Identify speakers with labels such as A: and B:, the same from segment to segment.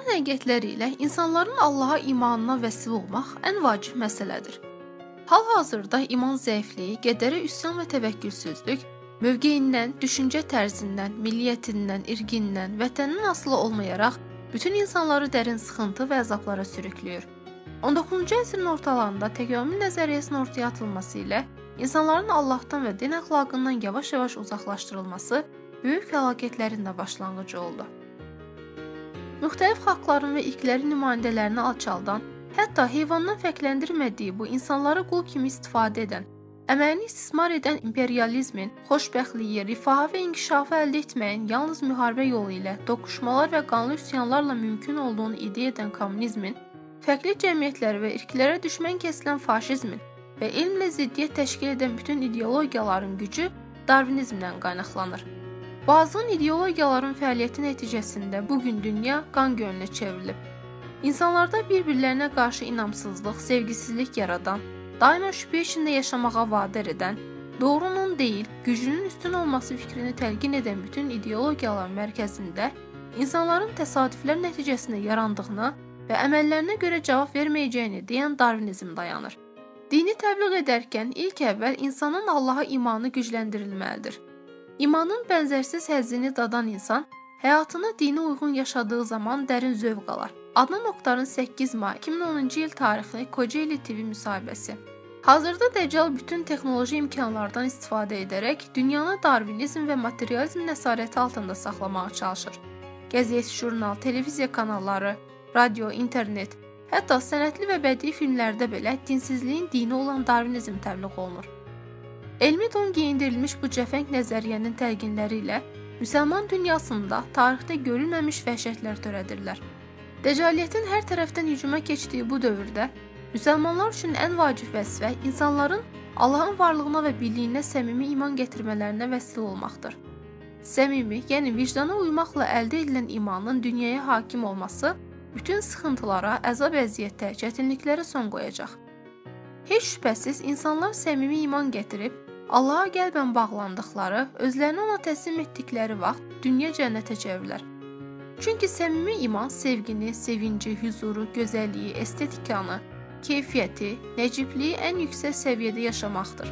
A: İman həqiqətləri ilə insanların Allaha imanına vəsil olmaq ən vacib məsələdir. Hal-hazırda iman zəifliyi, qədərə üsyan və təvəkkülsüzlük, mövqeyindən, düşüncə tərzindən, milliyyətindən, irqindən, vətənindən asılı olmayaraq bütün insanları dərin sıxıntı və əzablara sürükləyir. 19-cu əsrin ortalarında təkamül nəzəriyyəsinin ortaya atılması ilə insanların Allahdan və din əxlaqından yavaş-yavaş uzaqlaşdırılması böyük fəlakətlərin də başlanğıcı oldu. Müxtəlif xalqların və irqlərin nümayəndələrini alçaldan, hətta heyvandan fərqləndirmədiyi bu insanları qul kimi istifadə edən, əməlini istismar edən imperializmin, xoşbəxtliyi, rifahı və inkişafı əldə etməyin yalnız müharibə yolu ilə, toqquşmalar və qanlı üsyanlarla mümkün olduğunu iddia edən kommunizmin, fərqli cəmiyyətlər və irqlərə düşmən kəsilən faşizmin və elmlə ziddiyyət təşkil edən bütün ideologiyaların gücü darvinizmdən qaynaqlanır. Bu azğın ideologiyaların fəaliyyəti nəticəsində bugün dünya qan gölünə çevrilib. İnsanlarda bir-birlərinə qarşı inamsızlıq, sevgisizlik yaradan, daima şübhə içində yaşamağa vadar edən, doğrunun deyil, gücünün üstün olması fikrini təlqin edən bütün ideologiyaların mərkəzində insanların təsadüflər nəticəsində yarandığına və əməllərinə görə cavab verməyəcəyini deyən darvinizm dayanır. Dini təbliğ edərkən ilk əvvəl insanın Allaha imanı gücləndirilməlidir. İmanın bənzərsiz həzzini dadan insan, həyatını dinə uyğun yaşadığı zaman dərin zövq alar. Adnan Oktarın 8 may 2010-cu il tarixli Kocaeli TV müsahibəsi. Hazırda Dəccal bütün texnoloji imkanlardan istifadə edərək dünyanı darvinizm və materializm nəzarəti altında saxlamağa çalışır. Qəzet, jurnal, televiziya kanalları, radio, internet, hətta sənətli və bədii filmlərdə belə dinsizliyin dini olan darvinizm təbliğ olunur. Elmi don geyindirilmiş bu cəfəng nəzəriyyənin təlqinləri ilə müsəlman dünyasında tarixdə görülməmiş vəhşətlər törədirlər. Dəcaliyyətin hər tərəfdən hücuma keçdiyi bu dövrdə müsəlmanlar üçün ən vacib vəzifə insanların Allahın varlığına və birliyinə səmimi iman gətirmələrinə vəsilə olmaqdır. Səmimi, yəni vicdana uymaqla əldə edilən imanın dünyaya hakim olması bütün sıxıntılara, əzab-əziyyətə, çətinliklərə son qoyacaq. Heç şübhəsiz insanlar səmimi iman gətirib Allaha qəlbən bağlandıqları, özlərini ona təslim etdikləri vaxt dünya cənnətə çevrilər. Çünki səmimi iman sevgini, sevinci, hüzuru, gözəlliyi, estetikanı, keyfiyyəti, nəcibbliyi ən yüksək səviyyədə yaşamaqdır.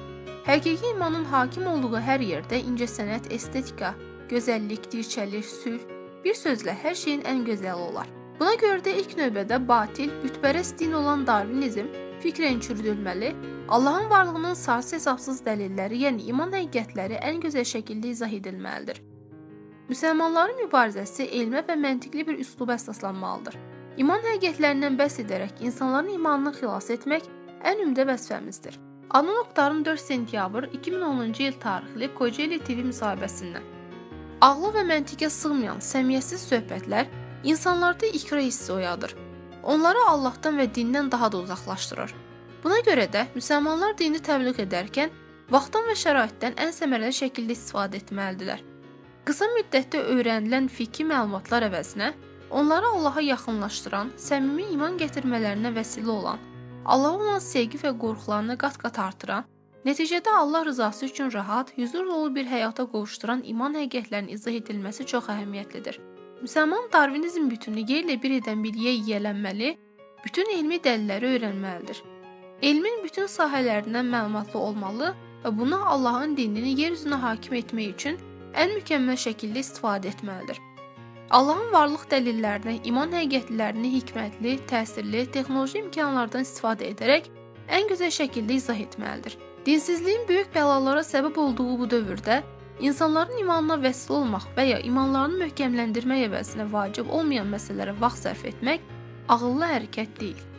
A: Həqiqi imanın hakim olduğu hər yerdə incəsənət, estetika, gözəllik, dirçəlik, sülh, bir sözlə hər şeyin ən gözəli olar. Buna görə də ilk növbədə batil, bütpərəst din olan darvinizm fikrən çürüdülməli, Allahın varlığının sarsız-hesabsız dəlilləri, yəni iman həqiqətləri ən gözəl şəkildə izah edilməlidir. Müsəlmanların mübarizəsi elmə və məntiqli bir üsluba əsaslanmalıdır. İman həqiqətlərindən bəhs edərək insanların imanını xilas etmək ən ümdə vəzifəmizdir. Adnan Oktarın 4 sentyabr 2010-cu il tarixli Kocaeli TV müsahibəsindən. Ağlı və məntiqə sığmayan, səmiyyətsiz söhbətlər insanlarda ikra hissi oyadır. Onları Allahdan və dindən daha da uzaqlaşdırır. Buna görə də müsəlmanlar dini təbliğ edərkən vaxtdan və şəraitdən ən səmərəli şəkildə istifadə etməlidirlər. Qısa müddətdə öyrənilən fiki məlumatlar əvəzinə onları Allaha yaxınlaşdıran, səmimi iman gətirmələrinə vəsilə olan, Allaha olan sevgi və qorxularını qat-qat artıran, nəticədə Allah rızası üçün rahat, hüzur dolu bir həyata qovuşduran iman həqiqətlərinin izah edilməsi çox əhəmiyyətlidir. Müsəlman darvinizm bütünü yerlə bir edən biliyə yiyələnməli, bütün elmi dəlilləri öyrənməlidir. Elmin bütün sahələrindən məlumatlı olmalı və buna Allahın dinini yer üzünə hakim etmək üçün ən mükəmməl şəkildə istifadə etməlidir. Allahın varlıq dəlillərini, iman həqiqətlərini hikmətli, təsirli, texnoloji imkanlardan istifadə edərək ən gözəl şəkildə izah etməlidir. Dinsizliyin böyük bəlalara səbəb olduğu bu dövrdə İnsanların imanına vəsil olmaq və ya imanlarını möhkəmləndirmək əvəzinə vacib olmayan məsələlərə vaxt sərf etmək ağıllı hərəkət deyil.